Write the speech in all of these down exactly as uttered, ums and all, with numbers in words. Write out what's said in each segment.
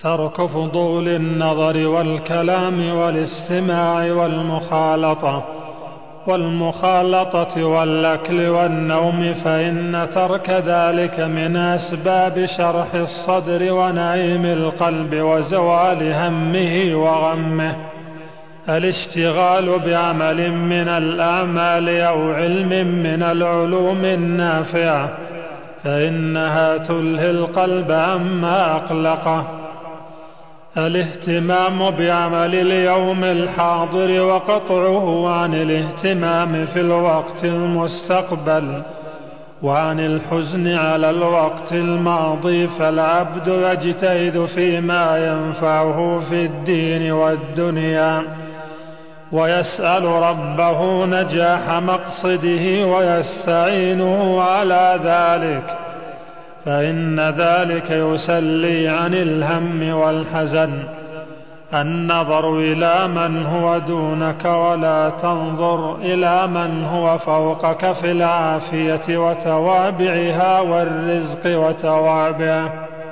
ترك فضول النظر والكلام والاستماع والمخالطة والمخالطة والأكل والنوم، فإن ترك ذلك من أسباب شرح الصدر ونعيم القلب وزوال همه وغمه. الاشتغال بعمل من الأعمال أو علم من العلوم النافعة، فإنها تلهي القلب عما أقلقه. الاهتمام بعمل اليوم الحاضر وقطعه عن الاهتمام في الوقت المستقبل وعن الحزن على الوقت الماضي، فالعبد يجتهد فيما ينفعه في الدين والدنيا ويسأل ربه نجاح مقصده ويستعينه على ذلك، فإن ذلك يسلي عن الهم والحزن. النظر إلى من هو دونك ولا تنظر إلى من هو فوقك في العافية وتوابعها والرزق وتوابعه.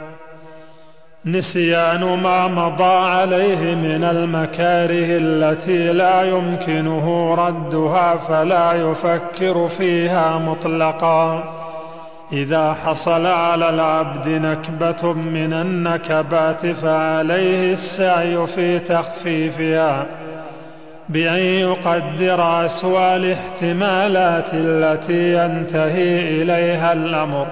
نسيان ما مضى عليه من المكاره التي لا يمكنه ردها، فلا يفكر فيها مطلقا. إذا حصل على العبد نكبة من النكبات فعليه السعي في تخفيفها بأن يقدر أسوأ الاحتمالات التي ينتهي إليها الأمر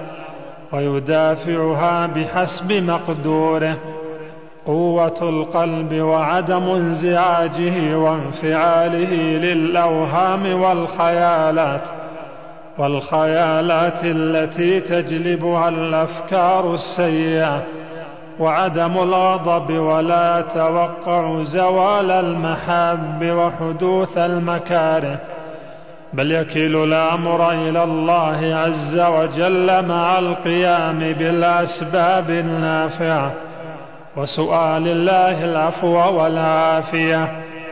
ويدافعها بحسب مقدوره. قوة القلب وعدم انزعاجه وانفعاله للأوهام والخيالات والخيالات التي تجلبها الأفكار السيئة، وعدم الغضب ولا يتوقع زوال المحاب وحدوث المكاره، بل يكل الأمر إلى الله عز وجل مع القيام بالأسباب النافعة وسؤال الله العفو والعافية.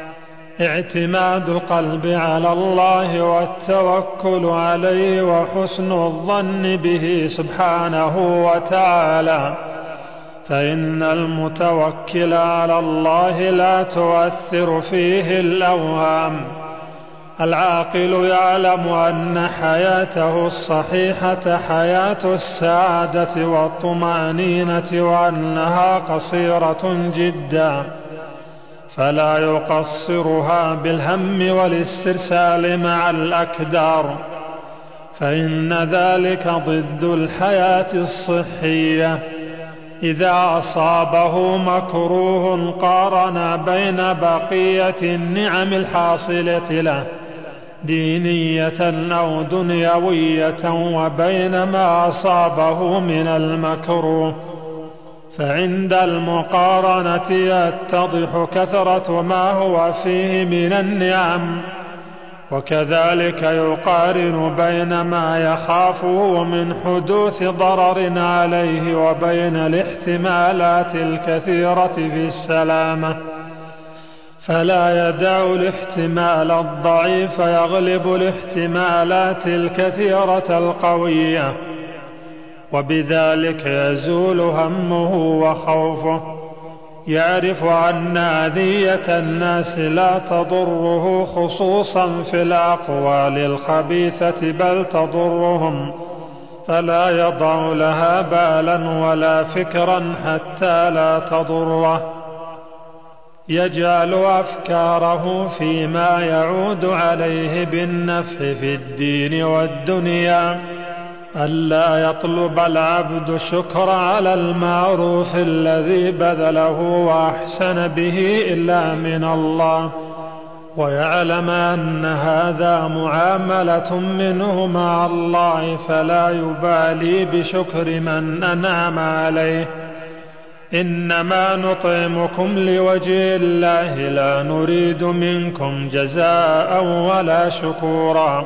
اعتماد القلب على الله والتوكل عليه وحسن الظن به سبحانه وتعالى، فإن المتوكل على الله لا تؤثر فيه الأوهام. العاقل يعلم أن حياته الصحيحة حياة السعادة والطمأنينة وأنها قصيرة جدا، فلا يقصرها بالهم والاسترسال مع الأكدار، فإن ذلك ضد الحياة الصحية. إذا أصابه مكروه قارن بين بقية النعم الحاصلة له دينية أو دنيوية وبين ما أصابه من المكروه، فعند المقارنة يتضح كثرة ما هو فيه من النعم، وكذلك يقارن بين ما يخافه من حدوث ضرر عليه وبين الاحتمالات الكثيرة في السلامة، فلا يدع الاحتمال الضعيف يغلب الاحتمالات الكثيرة القوية، وبذلك يزول همه وخوفه. يعرف أن أذية الناس لا تضره خصوصا في الأقوال الخبيثة بل تضرهم، فلا يضع لها بالا ولا فكرا حتى لا تضره. يجعل أفكاره فيما يعود عليه بالنفع في الدين والدنيا، ألا يطلب العبد الشكر على المعروف الذي بذله وأحسن به إلا من الله، ويعلم أن هذا معاملة منه مع الله، فلا يبالي بشكر من أنعم عليه. إنما نطعمكم لوجه الله لا نريد منكم جزاء ولا شكورا.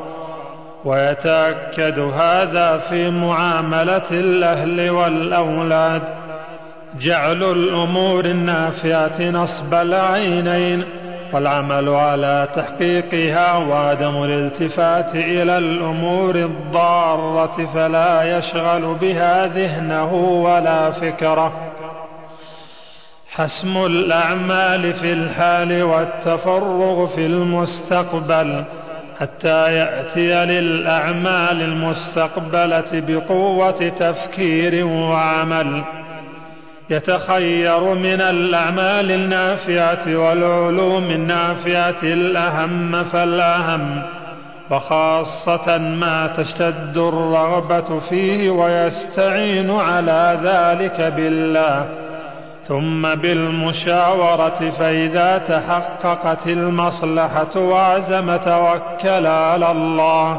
ويتأكد هذا في معاملة الأهل والأولاد. جعل الأمور النافعة نصب العينين والعمل على تحقيقها وعدم الالتفات إلى الأمور الضارة، فلا يشغل بها ذهنه ولا فكره. حسم الأعمال في الحال والتفرغ في المستقبل حتى يأتي للأعمال المستقبلة بقوة تفكير وعمل، يتخير من الأعمال النافعة والعلوم النافعة الأهم فالأهم، وخاصة ما تشتد الرغبة فيه، ويستعين على ذلك بالله ثم بالمشاورة، فإذا تحققت المصلحة وعزم توكل على الله.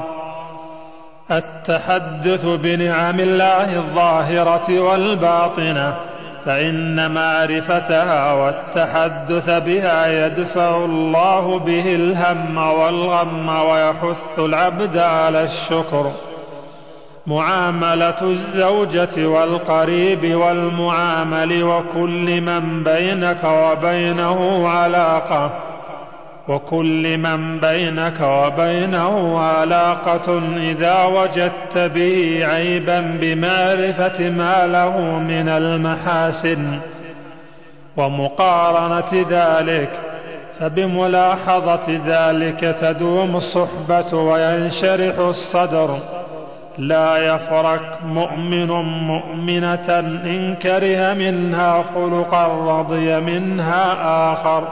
التحدث بنعم الله الظاهرة والباطنة، فإن معرفتها والتحدث بها يدفع الله به الهم والغم ويحث العبد على الشكر. معاملة الزوجة والقريب والمعامل وكل من بينك وبينه علاقة وكل من بينك وبينه علاقة إذا وجدت به عيبا بمعرفة ما له من المحاسن ومقارنة ذلك، فبملاحظة ذلك تدوم الصحبة وينشرح الصدر. لا يفرق مؤمن مؤمنة إن كره منها خلقا رضي منها آخر.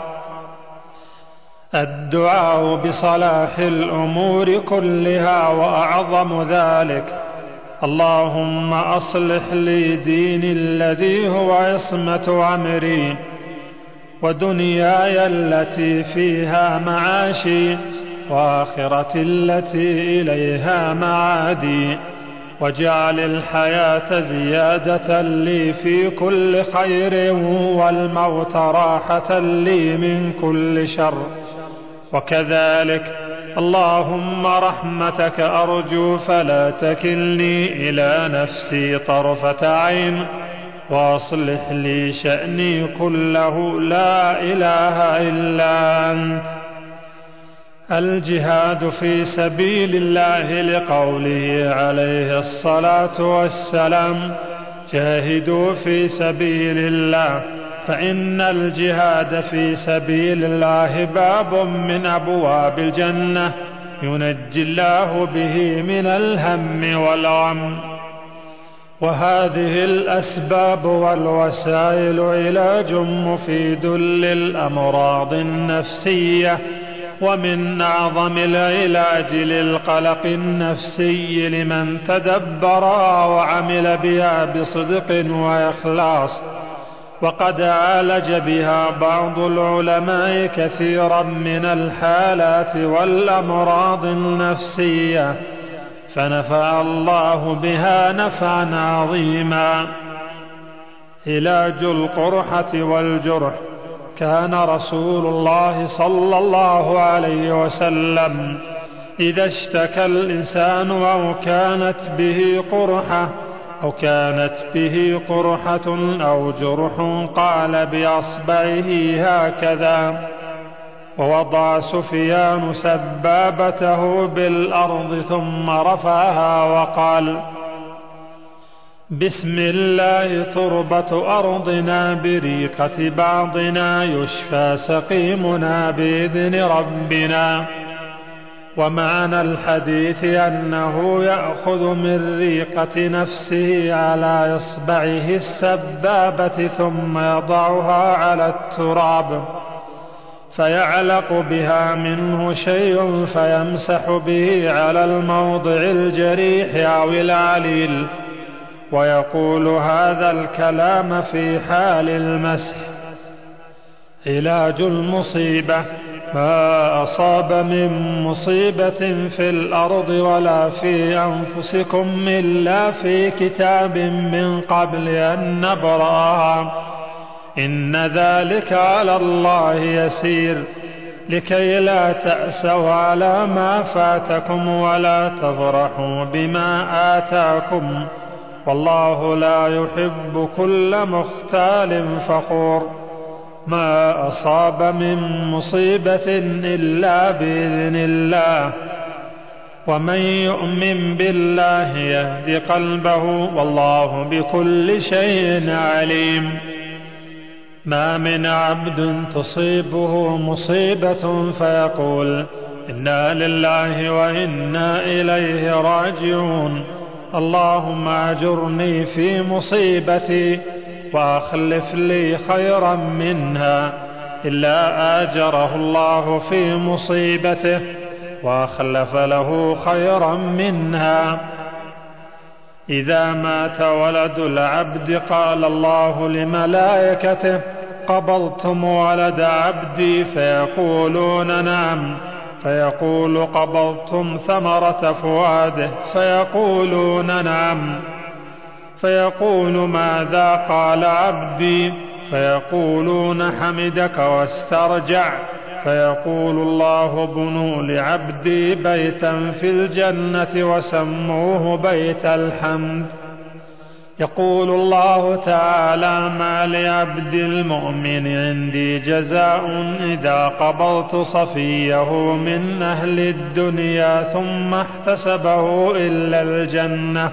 الدعاء بصلاح الأمور كلها، وأعظم ذلك اللهم أصلح لي ديني الذي هو عصمة أمري، ودنياي التي فيها معاشي، وآخرتي التي إليها معادي، واجعل الحياة زيادة لي في كل خير، والموت راحة لي من كل شر. وكذلك اللهم رحمتك أرجو فلا تكلني إلى نفسي طرفة عين، وأصلح لي شأني كله، لا إله إلا أنت. الجهاد في سبيل الله لقوله عليه الصلاة والسلام: جاهدوا في سبيل الله، فإن الجهاد في سبيل الله باب من أبواب الجنة ينجي الله به من الهم والغم. وهذه الأسباب والوسائل علاج مفيد للأمراض النفسية، ومن أعظم العلاج للقلق النفسي لمن تدبرها وعمل بها بصدق وإخلاص. وقد عالج بها بعض العلماء كثيرا من الحالات والأمراض النفسية، فنفع الله بها نفعا عظيما. علاج القرحة والجرح: كان رسول الله صلى الله عليه وسلم إذا اشتكى الإنسان أو كانت به قرحة أو كانت به قرحة أو جرح قال بأصبعه هكذا، ووضع سفيان سبابته بالأرض ثم رفعها وقال: بسم الله تربة أرضنا بريقة بعضنا يشفى سقيمنا بإذن ربنا. ومعنى الحديث أنه يأخذ من ريقة نفسه على إصبعه السبابة ثم يضعها على التراب فيعلق بها منه شيء فيمسح به على الموضع الجريح أو العليل، ويقول هذا الكلام في حال المسح. علاج المصيبة: ما أصاب من مصيبة في الأرض ولا في أنفسكم إلا في كتاب من قبل أن نبرأها، إن ذلك على الله يسير، لكي لا تأسوا على ما فاتكم ولا تفرحوا بما آتاكم، والله لا يحب كل مختال فخور. ما أصاب من مصيبة إلا بإذن الله، ومن يؤمن بالله يهد قلبه، والله بكل شيء عليم. ما من عبد تصيبه مصيبة فيقول إنا لله وإنا إليه راجعون اللهم أجرني في مصيبتي وأخلف لي خيرا منها إلا آجره الله في مصيبته وأخلف له خيرا منها. إذا مات ولد العبد قال الله لملائكته قبضتم ولد عبدي فيقولون نعم، فيقول قبضتم ثمرة فؤاده فيقولون نعم، فيقول ماذا قال عبدي فيقولون حمدك واسترجع، فيقول الله بنوا لعبدي بيتا في الجنة وسموه بيت الحمد. يقول الله تعالى ما لعبد المؤمن عندي جزاء إذا قبضت صفيه من أهل الدنيا ثم احتسبه إلا الجنة.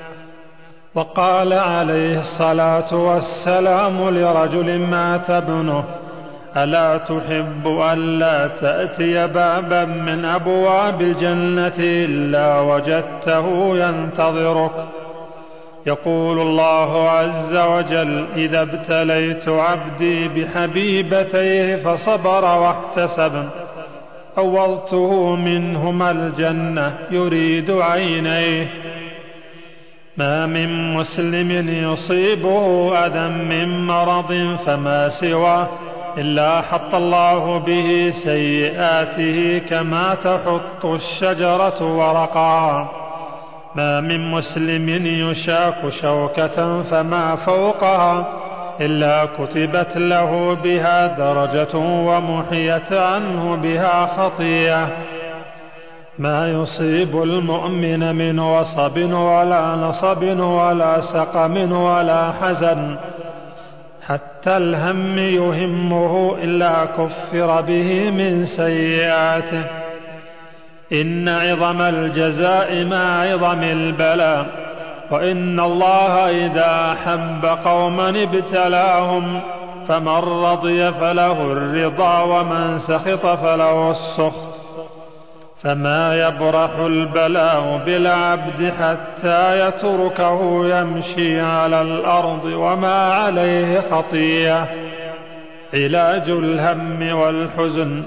وقال عليه الصلاة والسلام لرجل مات ابنه ألا تحب أن لا تأتي بابا من أبواب الجنة إلا وجدته ينتظرك؟ يقول الله عز وجل إذا ابتليت عبدي بحبيبتيه فصبر واحتسب أوضته منهما الجنة يريد عينيه. ما من مسلم يصيبه أذى من مرض فما سواه إلا حط الله به سيئاته كما تحط الشجرة ورقها. ما من مسلم يشاك شوكة فما فوقها إلا كتبت له بها درجة ومحيت عنه بها خطيئة. ما يصيب المؤمن من وصب ولا نصب ولا سقم ولا حزن حتى الهم يهمه إلا كفر به من سيئاته. إن عظم الجزاء مع عظم البلاء، وإن الله إذا أحب قوما ابتلاهم فمن رضي فله الرضا ومن سخط فله السخط. فما يبرح البلاء بالعبد حتى يتركه يمشي على الأرض وما عليه خطيئة. علاج الهم والحزن.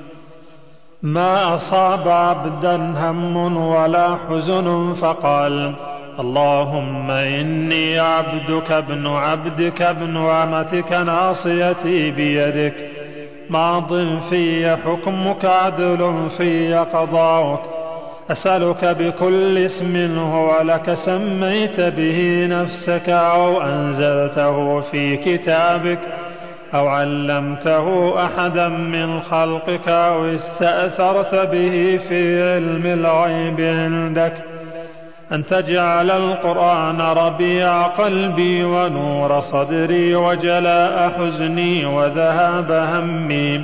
ما أصاب عبدا هم ولا حزن فقال اللهم إني عبدك ابن عبدك ابن أمتك ناصيتي بيدك ماض في حكمك عدل في قضاؤك أسألك بكل اسم هو لك سميت به نفسك أو أنزلته في كتابك أو علمته أحدا من خلقك أو استأثرت به في علم الغيب عندك أن تجعل القرآن ربيع قلبي ونور صدري وجلاء حزني وذهاب همي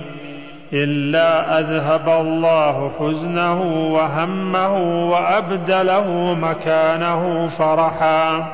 إلا أذهب الله حزنه وهمه وأبدله مكانه فرحا.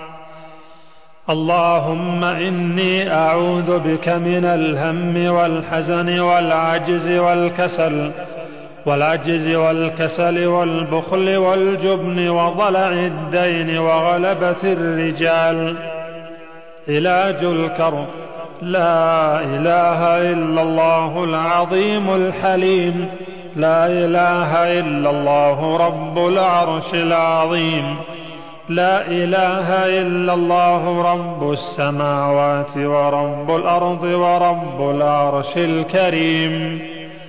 اللهم إني أعوذ بك من الهم والحزن والعجز والكسل والعجز والكسل والبخل والجبن وضلع الدين وغلبة الرجال. علاج الكرب. لا إله إلا الله العظيم الحليم لا إله إلا الله رب العرش العظيم لا إله إلا الله رب السماوات ورب الأرض ورب العرش الكريم.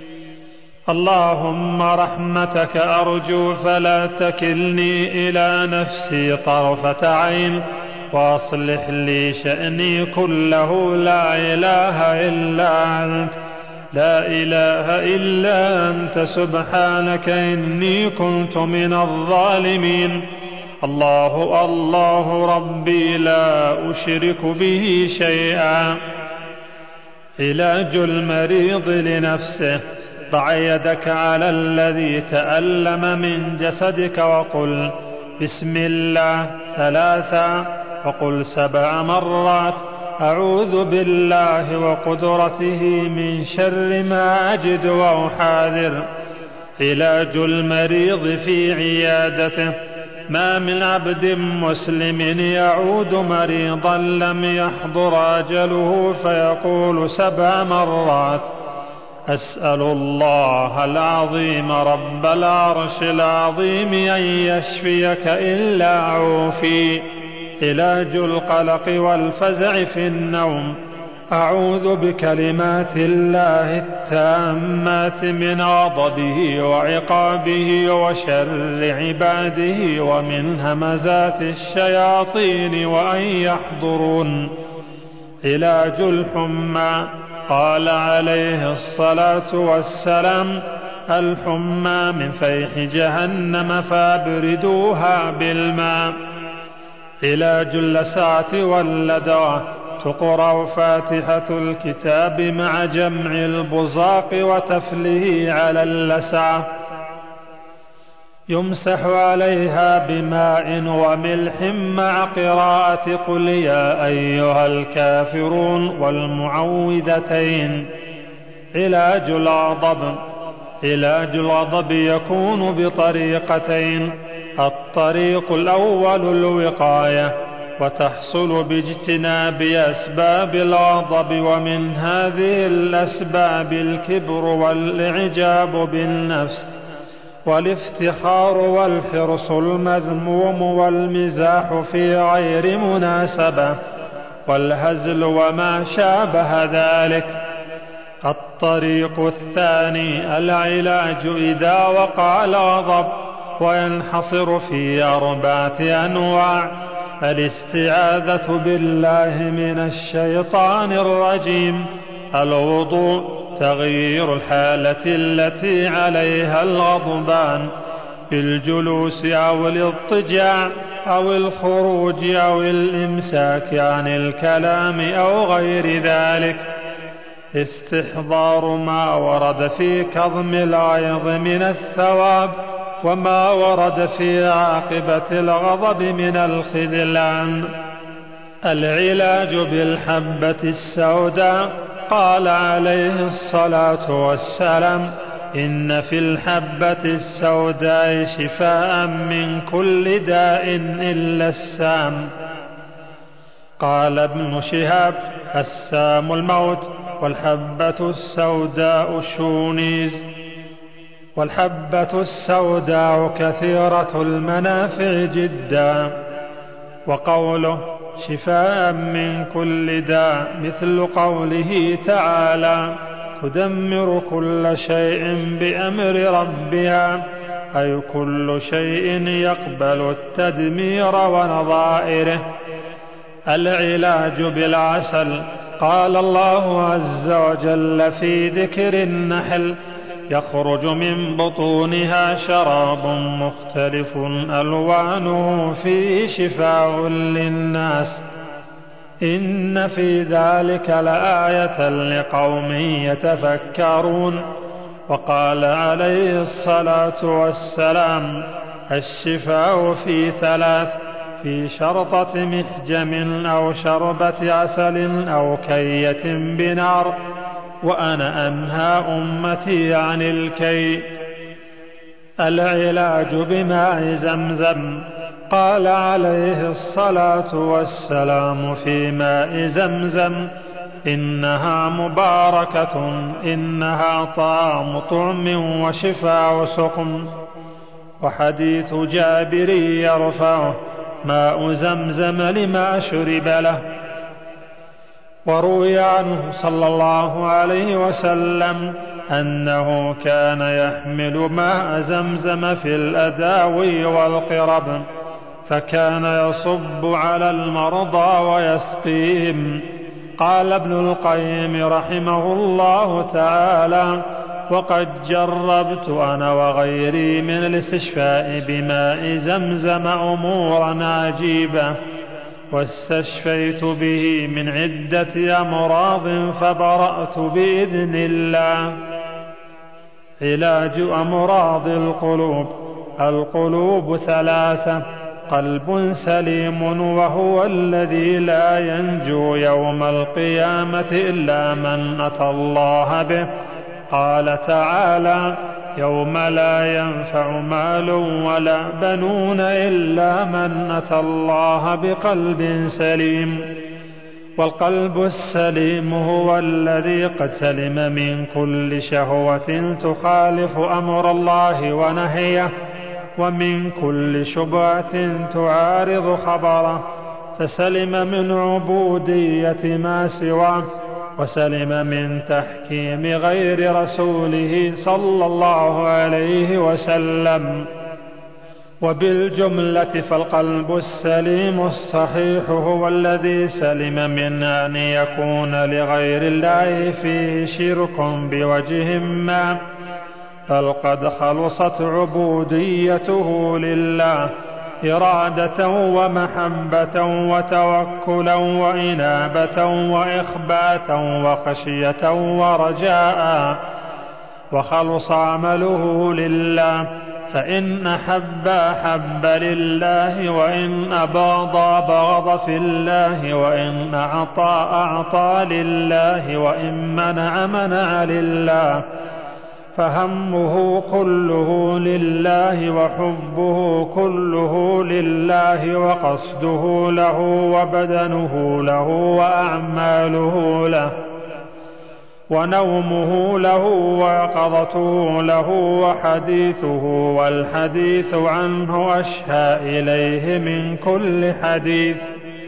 اللهم رحمتك أرجو فلا تكلني إلى نفسي طرفة عين وأصلح لي شأني كله. لا إله إلا أنت لا إله إلا أنت سبحانك إني كنت من الظالمين. الله الله ربي لا أشرك به شيئا. علاج المريض لنفسه. ضع يدك على الذي تألم من جسدك وقل بسم الله ثلاثا وقل سبع مرات أعوذ بالله وقدرته من شر ما أجد وأحاذر. علاج المريض في عيادته. ما من عبد مسلم يعود مريضا لم يحضر أجله فيقول سبع مرات: أسأل الله العظيم رب العرش العظيم أن يشفيك إلا عوفي. علاج القلق والفزع في النوم. أعوذ بكلمات الله التامات من غضبه وعقابه وشر عباده ومن همزات الشياطين وأن يحضرون. علاج الحمى. قال عليه الصلاة والسلام: الحمى من فيح جهنم فابردوها بالماء. علاج اللسعة واللدغة. تقرأ فاتحة الكتاب مع جمع البزاق وتفله على اللسعة. يمسح عليها بماء وملح مع قراءة قل يا أيها الكافرون والمعوذتين. علاج الغضب. علاج الغضب يكون بطريقتين: الطريق الأول الوقاية، وتحصل باجتناب أسباب الغضب، ومن هذه الأسباب الكبر والإعجاب بالنفس والافتخار والحرص المذموم والمزاح في غير مناسبة والهزل وما شابه ذلك. الطريق الثاني العلاج إذا وقع الغضب، وينحصر في أربعة أنواع: الاستعاذة بالله من الشيطان الرجيم. الوضوء، تغيير الحالة التي عليها الغضبان بالجلوس أو الاضطجاع أو الخروج أو الإمساك عن الكلام أو غير ذلك. استحضار ما ورد في كظم الغيظ من الثواب، وما ورد في عاقبة الغضب من الخذلان. العلاج بالحبة السوداء. قال عليه الصلاة والسلام: إن في الحبة السوداء شفاء من كل داء إلا السام. قال ابن شهاب: السام الموت، والحبة السوداء الشونيز. والحبة السوداء كثيرة المنافع جدا. وقوله شفاء من كل داء مثل قوله تعالى: تدمر كل شيء بأمر ربها، أي كل شيء يقبل التدمير ونظائره. العلاج بالعسل. قال الله عز وجل في ذكر النحل: يخرج من بطونها شراب مختلف ألوانه فيه شفاء للناس، إن في ذلك لآية لقوم يتفكرون. وقال عليه الصلاة والسلام: الشفاء في ثلاث: في شرطة محجم أو شربة عسل أو كية بنار، وأنا أنهى أمتي عن الكي. العلاج بماء زمزم. قال عليه الصلاة والسلام في ماء زمزم: إنها مباركة، إنها طعام طعم وشفاء سقم. وحديث جابر يرفعه: ماء زمزم لما شرب له. وروي عنه صلى الله عليه وسلم أنه كان يحمل ماء زمزم في الأداوي والقرب، فكان يصب على المرضى ويسقيهم. قال ابن القيم رحمه الله تعالى: وقد جربت أنا وغيري من الاستشفاء بماء زمزم أمورا عجيبة، واستشفيت به من عدة أمراض فبرأت بإذن الله. علاج أمراض القلوب. القلوب ثلاثة: قلب سليم وهو الذي لا ينجو يوم القيامة إلا من أتى الله به. قال تعالى: يوم لا ينفع مال ولا بنون إلا من أتى الله بقلب سليم. والقلب السليم هو الذي قد سلم من كل شهوة تخالف أمر الله ونهيه، ومن كل شبهة تعارض خبره، فسلم من عبودية ما سواه، وسلم من تحكيم غير رسوله صلى الله عليه وسلم. وبالجملة فالقلب السليم الصحيح هو الذي سلم من أن يكون لغير الله فيه شرك بوجه ما، بل قد خلصت عبوديته لله إرادة ومحبة وتوكلا وإنابة وإخباتا وخشية ورجاء، وخلص عمله لله، فإن أحب أحب لله، وإن أبغض أبغض في الله، وإن أعطى أعطى لله، وإن منع منع لله، فهمه كله لله، وحبه كله لله، وقصده له، وبدنه له، وأعماله له، ونومه له، ويقظته له، وحديثه والحديث عنه أشهى إليه من كل حديث،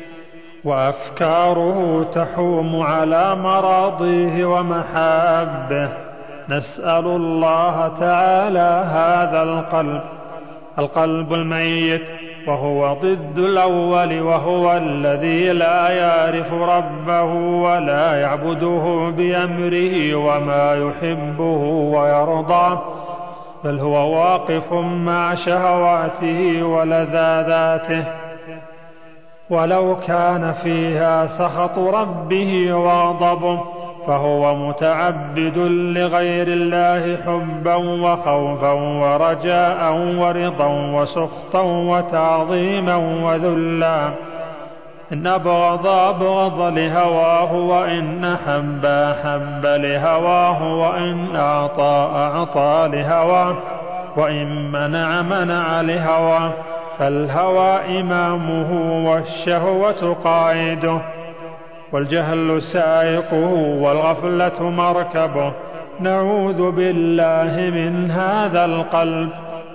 وأفكاره تحوم على مراضيه ومحابه. نسأل الله تعالى هذا القلب القلب الميت، وهو ضد الأول، وهو الذي لا يعرف ربه ولا يعبده بأمره وما يحبه ويرضاه، بل هو واقف مع شهواته ولذاذاته، ولو كان فيها سخط ربه وغضبه، فهو متعبد لغير الله حبا وخوفا ورجاء ورضا وسخطا وتعظيما وذلا. إن أبغض أبغض لهواه، وإن أحب أحب لهواه، وإن أعطى أعطى لهواه، وإن منع منع لهواه، فالهوى إمامه والشهوة قائده، والجهل سائقه والغفلة مركبه. نعوذ بالله من هذا القلب.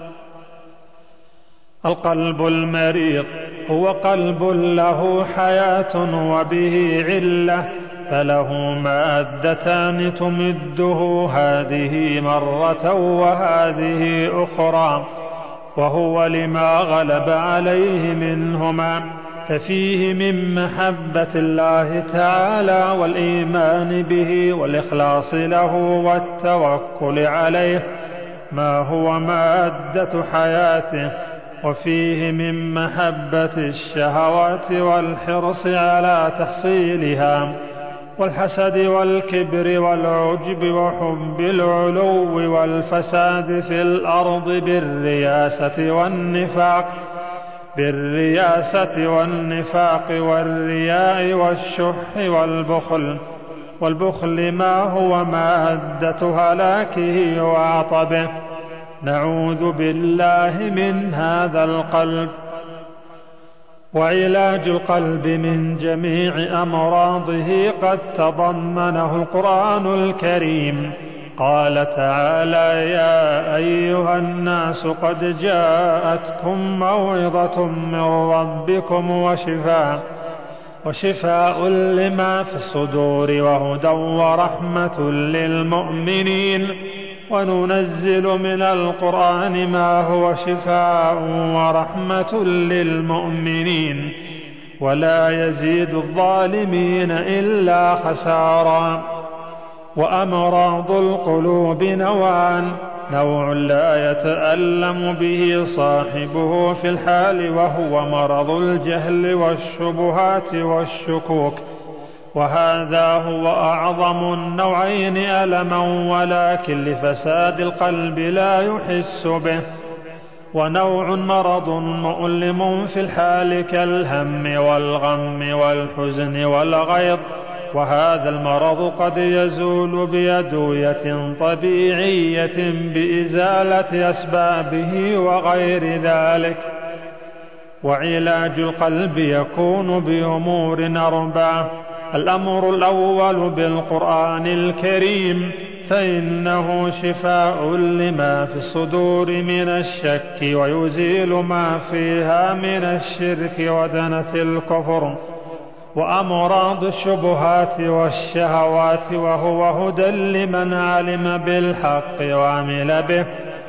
القلب المريض هو قلب له حياة وبه علة، فله مادتان تمده، هذه مرة وهذه أخرى، وهو لما غلب عليه منهما، ففيه من محبة الله تعالى والإيمان به والإخلاص له والتوكل عليه ما هو مادة حياته، وفيه من محبة الشهوات والحرص على تحصيلها، والحسد والكبر والعجب وحب العلو والفساد في الأرض بالرياسة والنفاق بالرياسة والنفاق والرياء والشح والبخل والبخل ما هو مادة هلاكه وعطبه. نعوذ بالله من هذا القلب. وعلاج القلب من جميع أمراضه قد تضمنه القرآن الكريم. قال تعالى: يا أيها الناس قد جاءتكم موعظة من ربكم وشفاء وشفاء لما في الصدور وهدى ورحمة للمؤمنين، وننزل من القرآن ما هو شفاء ورحمة للمؤمنين، ولا يزيد الظالمين إلا خسارا. وأمراض القلوب نوعان: نوع لا يتألم به صاحبه في الحال، وهو مرض الجهل والشبهات والشكوك، وهذا هو أعظم النوعين ألما، ولكن لفساد القلب لا يحس به. ونوع مرض مؤلم في الحال كالهم والغم والحزن والغيظ، وهذا المرض قد يزول بأدوية طبيعية بإزالة أسبابه وغير ذلك. وعلاج القلب يكون بأمور أربعة: الأمر الأول بالقرآن الكريم، فإنه شفاء لما في الصدور من الشك ويزيل ما فيها من الشرك ودنس الكفر وأمراض الشبهات والشهوات، وهو هدى لمن علم بالحق وعمل به،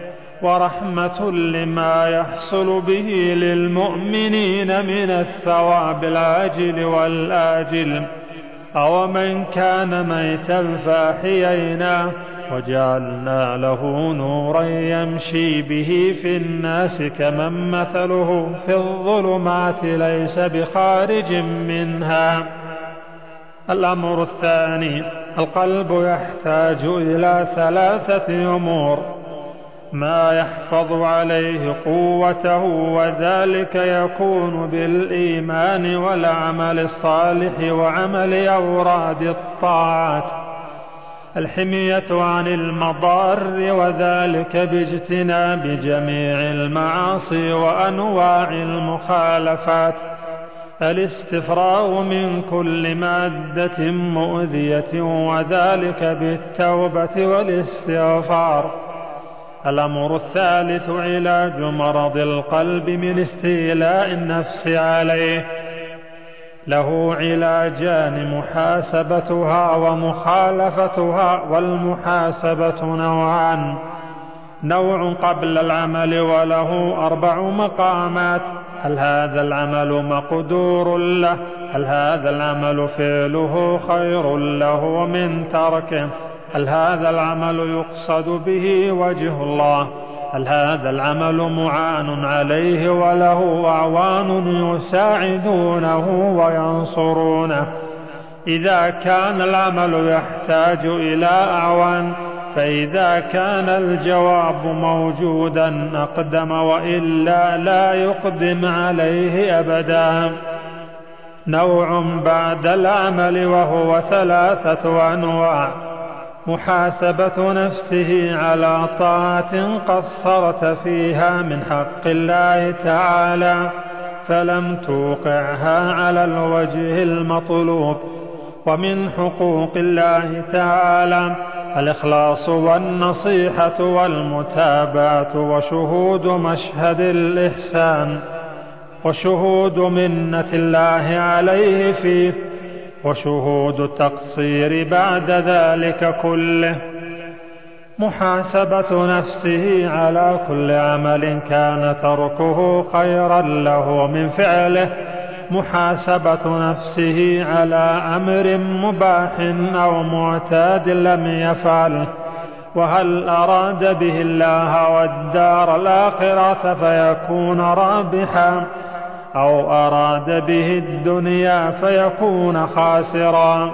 ورحمة لما يحصل به للمؤمنين من الثواب العاجل والآجل. أو من كان ميتا فأحييناه وجعلنا له نورا يمشي به في الناس كمن مثله في الظلمات ليس بخارج منها. الأمر الثاني: القلب يحتاج إلى ثلاثة أمور: ما يحفظ عليه قوته، وذلك يكون بالإيمان والعمل الصالح وعمل أوراد الطاعات. الحمية عن المضار، وذلك باجتناب جميع المعاصي وأنواع المخالفات. الاستفراغ من كل مادة مؤذية، وذلك بالتوبة والاستغفار. الأمر الثالث: علاج مرض القلب من استيلاء النفس عليه. له علاجان: محاسبتها ومخالفتها. والمحاسبة نوعان: نوع قبل العمل وله أربع مقامات: هل هذا العمل مقدور له؟ هل هذا العمل فعله خير له من تركه؟ هل هذا العمل يقصد به وجه الله؟ هل هذا العمل معان عليه وله أعوان يساعدونه وينصرونه؟ إذا كان العمل يحتاج إلى أعوان، فإذا كان الجواب موجودا أقدم، وإلا لا يقدم عليه أبدا. نوع بعد العمل، وهو ثلاثة أنواع: محاسبة نفسه على طاعة قصرت فيها من حق الله تعالى فلم توقعها على الوجه المطلوب، ومن حقوق الله تعالى الإخلاص والنصيحة والمتابعة، وشهود مشهد الإحسان، وشهود منة الله عليه فيه، وشهود التقصير بعد ذلك كله. محاسبة نفسه على كل عمل كان تركه خيرا له من فعله. محاسبة نفسه على أمر مباح أو معتاد لم يفعله، وهل أراد به الله والدار الآخرة فيكون رابحا، أو أراد به الدنيا فيكون خاسرا.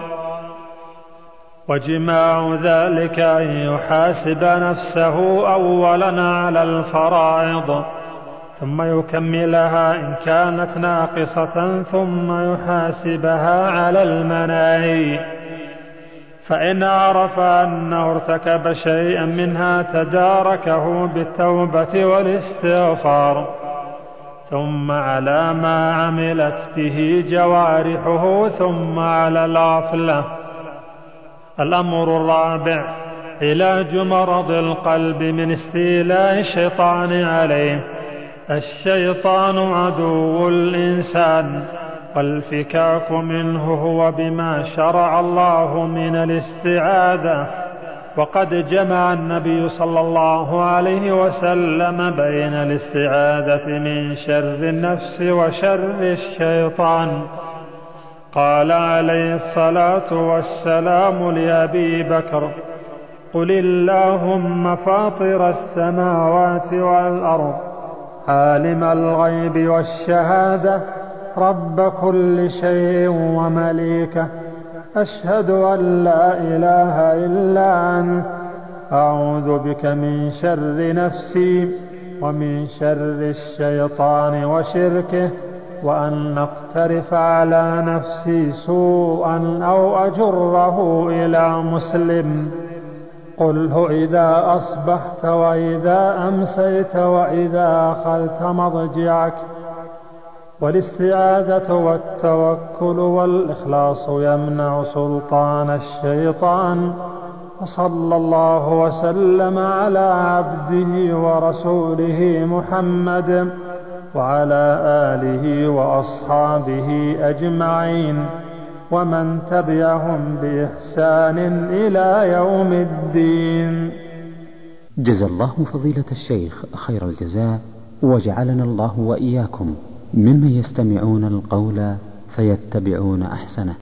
وجماع ذلك أن يحاسب نفسه أولا على الفرائض، ثم يكملها إن كانت ناقصة، ثم يحاسبها على المناهي. فإن عرف أنه ارتكب شيئا منها تداركه بالتوبة والاستغفار، ثم على ما عملت به جوارحه، ثم على الغفلة. الأمر الرابع: علاج مرض القلب من استيلاء الشيطان عليه. الشيطان عدو الإنسان، والفكاك منه هو بما شرع الله من الاستعاذة. وقد جمع النبي صلى الله عليه وسلم بين الاستعاذة من شر النفس وشر الشيطان. قال عليه الصلاة والسلام لأبي بكر: قل اللهم فاطر السماوات والأرض عالم الغيب والشهادة رب كل شيء ومليكه، أشهد أن لا إله إلا أنت، أعوذ بك من شر نفسي ومن شر الشيطان وشركه، وأن نقترف على نفسي سوءا أو أجره إلى مسلم. قله إذا أصبحت وإذا أمسيت وإذا أخذت مضجعك. والاستعاذة والتوكل والإخلاص يمنع سلطان الشيطان. وصلى الله وسلم على عبده ورسوله محمد وعلى آله وأصحابه أجمعين ومن تبعهم بإحسان إلى يوم الدين. جزا الله فضيلة الشيخ خير الجزاء، وجعلنا الله وإياكم ممن يستمعون القول فيتبعون أحسنه.